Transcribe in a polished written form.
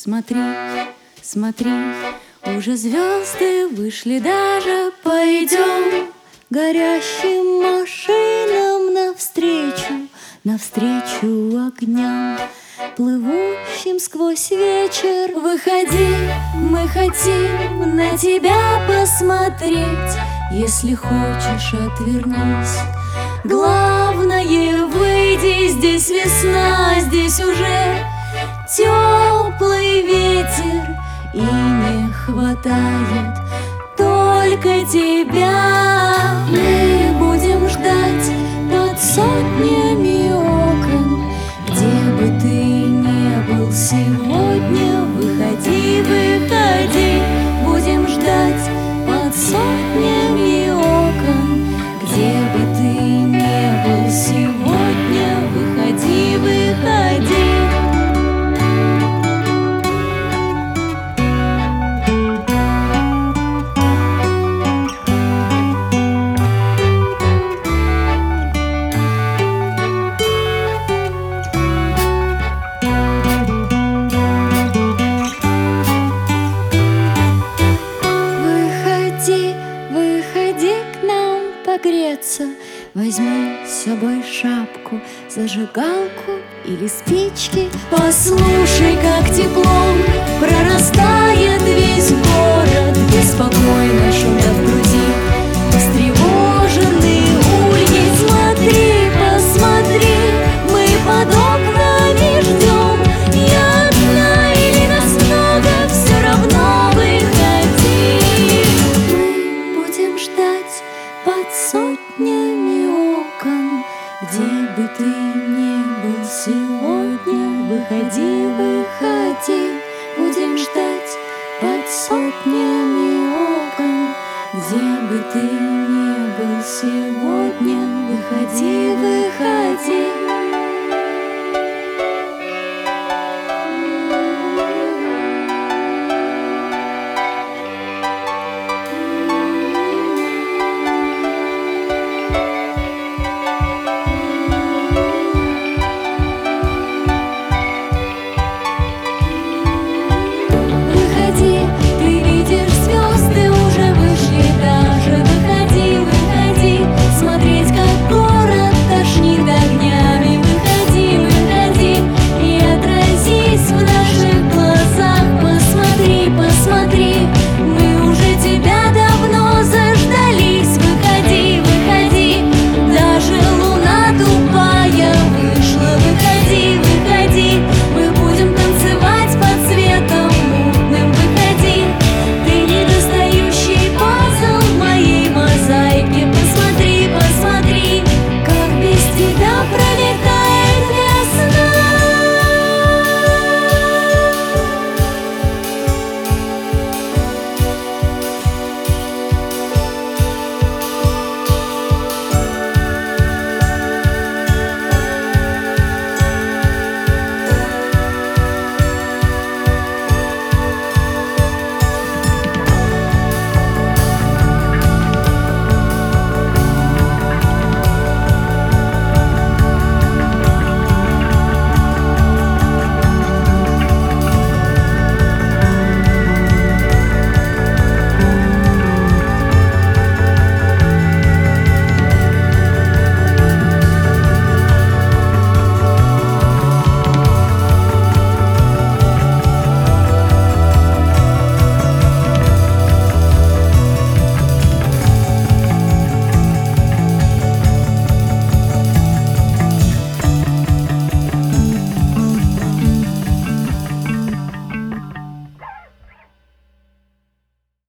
Смотри, смотри, уже звезды вышли даже. Пойдем горящим машинам навстречу, навстречу огням, плывущим сквозь вечер. Выходи, мы хотим на тебя посмотреть. Если хочешь, отвернись. Главное, выйди, здесь весна, здесь уже теплый ветер, и не хватает только тебя. Мы будем ждать под сотнями окон, где бы ты ни был сегодня. Выходи, выходи, будем ждать под сотнями окон, где бы ты ни был сегодня. Выходи, выходи. Выходи к нам погреться. Возьми с собой шапку, зажигалку или спички. Послушай, как теплом прорастает весь город. Беспокойно шумят в груди встревоженные ульи. Смотри, посмотри, мы под окнами ждем. Я одна или нас много, все равно выходи. Мы будем ждать под сотнями окон, где бы ты ни был сегодня. Выходи, выходи.